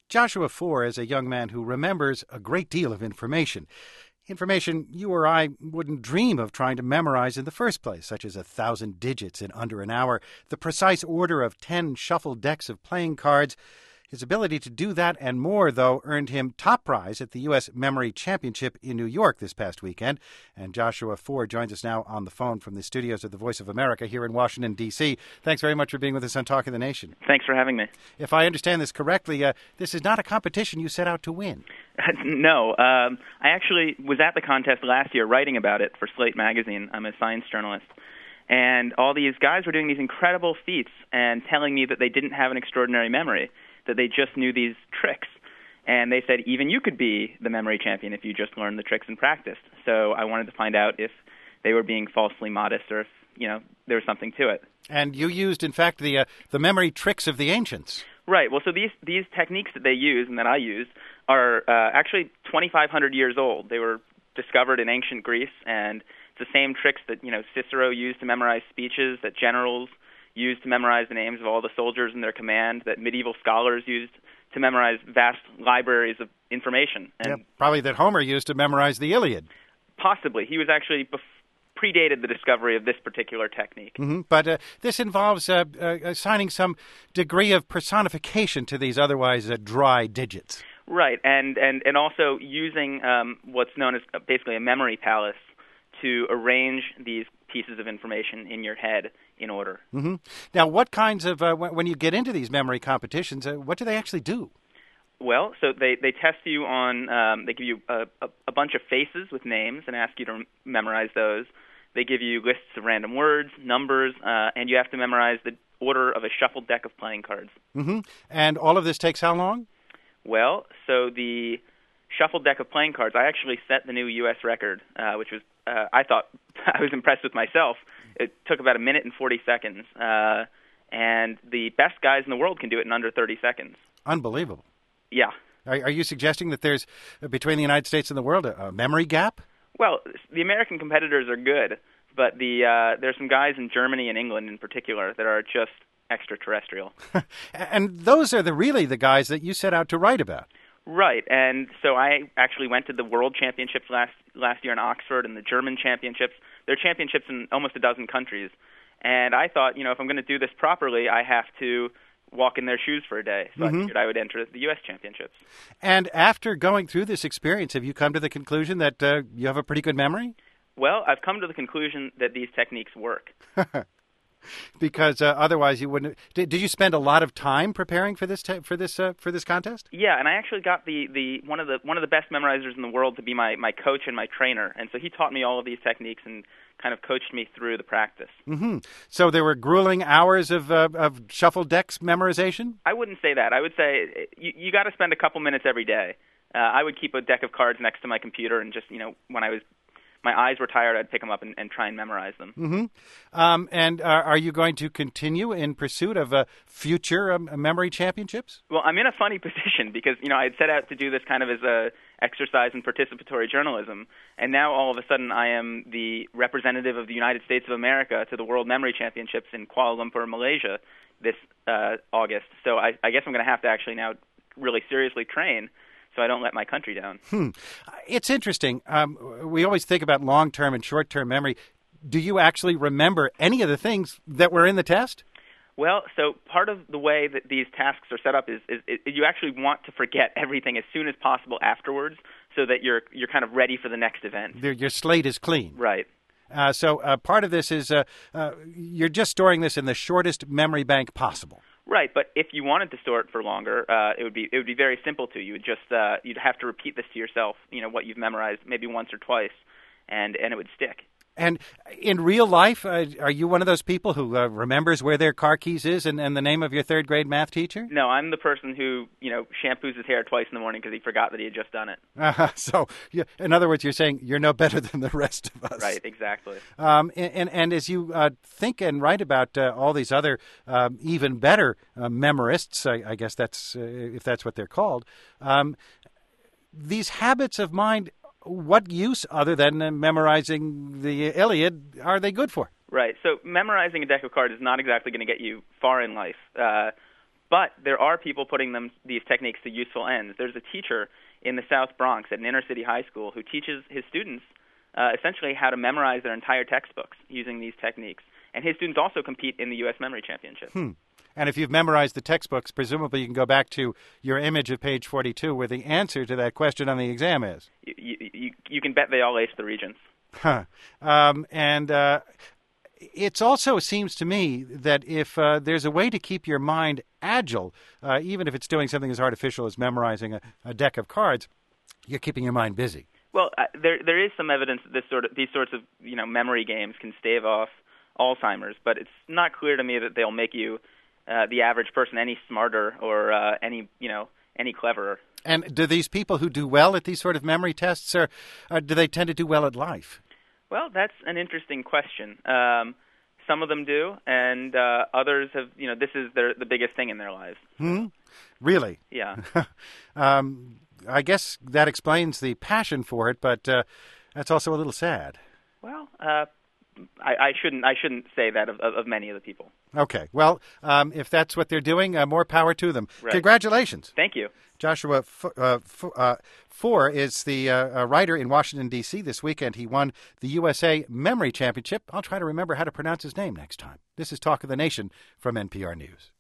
Joshua Foer is a young man who remembers a great deal of information. Information you or I wouldn't dream of trying to memorize in the first place, such as 1,000 digits in under an hour, the precise order of 10 shuffled decks of playing cards. His ability to do that and more, though, earned him top prize at the U.S. Memory Championship in New York this past weekend. And Joshua Foer joins us now on the phone from the studios of the Voice of America here in Washington, D.C. Thanks very much for being with us on Talk of the Nation. Thanks for having me. If I understand this correctly, this is not a competition you set out to win. No. I actually was at the contest last year writing about it for Slate magazine. I'm a science journalist. And all these guys were doing these incredible feats and telling me that they didn't have an extraordinary memory, that they just knew these tricks. And they said even you could be the memory champion if you just learned the tricks and practiced. So I wanted to find out if they were being falsely modest or if, there was something to it. And you used, in fact, the memory tricks of the ancients. Right. Well, so these techniques that they use and that I use are actually 2,500 years old. They were discovered in ancient Greece, and it's the same tricks that, Cicero used to memorize speeches, that generals used to memorize the names of all the soldiers in their command, that medieval scholars used to memorize vast libraries of information. And probably that Homer used to memorize the Iliad. Possibly. He was actually predated the discovery of this particular technique. Mm-hmm. But this involves assigning some degree of personification to these otherwise dry digits. Right, and also using what's known as basically a memory palace to arrange these pieces of information in your head in order. Mm-hmm. Now, what kinds of, when you get into these memory competitions, what do they actually do? Well, so they test you on, they give you a bunch of faces with names and ask you to memorize those. They give you lists of random words, numbers, and you have to memorize the order of a shuffled deck of playing cards. Mm-hmm. And all of this takes how long? Well, so the shuffled deck of playing cards, I actually set the new U.S. record, which was, I thought, I was impressed with myself. It took about 1 minute and 40 seconds, and the best guys in the world can do it in under 30 seconds. Unbelievable. Yeah. Are you suggesting that there's, between the United States and the world, a memory gap? Well, the American competitors are good, but there's some guys in Germany and England in particular that are just extraterrestrial. And those are really the guys that you set out to write about. Right, and so I actually went to the World Championships last year in Oxford and the German Championships. There are championships in almost a dozen countries. And I thought, if I'm going to do this properly, I have to walk in their shoes for a day. So I figured I would enter the U.S. Championships. And after going through this experience, have you come to the conclusion that you have a pretty good memory? Well, I've come to the conclusion that these techniques work. Because otherwise you wouldn't. Did you spend a lot of time preparing for this contest? Yeah, and I actually got the one of the best memorizers in the world to be my coach and my trainer, and so he taught me all of these techniques and kind of coached me through the practice. Mm-hmm. So there were grueling hours of shuffle decks memorization? I wouldn't say that. I would say you got to spend a couple minutes every day. I would keep a deck of cards next to my computer, and just when my eyes were tired, I'd pick them up and try and memorize them. Mm-hmm. And are you going to continue in pursuit of future memory championships? Well, I'm in a funny position because, I had set out to do this kind of as a exercise in participatory journalism, and now all of a sudden I am the representative of the United States of America to the World Memory Championships in Kuala Lumpur, Malaysia this August. So I guess I'm going to have to actually now really seriously train so I don't let my country down. It's interesting. We always think about long-term and short-term memory. Do you actually remember any of the things that were in the test? Well, so part of the way that these tasks are set up is you actually want to forget everything as soon as possible afterwards so that you're kind of ready for the next event. Your slate is clean. Right. So part of this is you're just storing this in the shortest memory bank possible. Right, but if you wanted to store it for longer, it would be very simple to you. You'd have to repeat this to yourself, what you've memorized maybe once or twice, and it would stick. And in real life, are you one of those people who remembers where their car keys is and the name of your third grade math teacher? No, I'm the person who, shampoos his hair twice in the morning because he forgot that he had just done it. So, in other words, you're saying you're no better than the rest of us. Right, exactly. And as you think and write about all these other even better memorists, I guess that's if that's what they're called, these habits of mind, what use other than memorizing the Iliad are they good for? Right. So memorizing a deck of cards is not exactly going to get you far in life. But there are people putting these techniques to useful ends. There's a teacher in the South Bronx at an inner-city high school who teaches his students essentially how to memorize their entire textbooks using these techniques. And his students also compete in the U.S. Memory Championship. And if you've memorized the textbooks, presumably you can go back to your image of page 42 where the answer to that question on the exam is. You can bet they all ace the Regents. Huh. It also seems to me that if there's a way to keep your mind agile, even if it's doing something as artificial as memorizing a deck of cards, you're keeping your mind busy. Well, there is some evidence that these sorts of memory games can stave off Alzheimer's, but it's not clear to me that they'll make you the average person any smarter or any cleverer. And do these people who do well at these sort of memory tests, or do they tend to do well at life? Well, that's an interesting question. Some of them do, and others have. This is the biggest thing in their lives. Really? Yeah. I guess that explains the passion for it, but that's also a little sad. Well, I shouldn't say that of many of the people. Okay. Well, if that's what they're doing, more power to them. Right. Congratulations. Thank you. Joshua Foer is the writer in Washington, D.C. this weekend. He won the USA Memory Championship. I'll try to remember how to pronounce his name next time. This is Talk of the Nation from NPR News.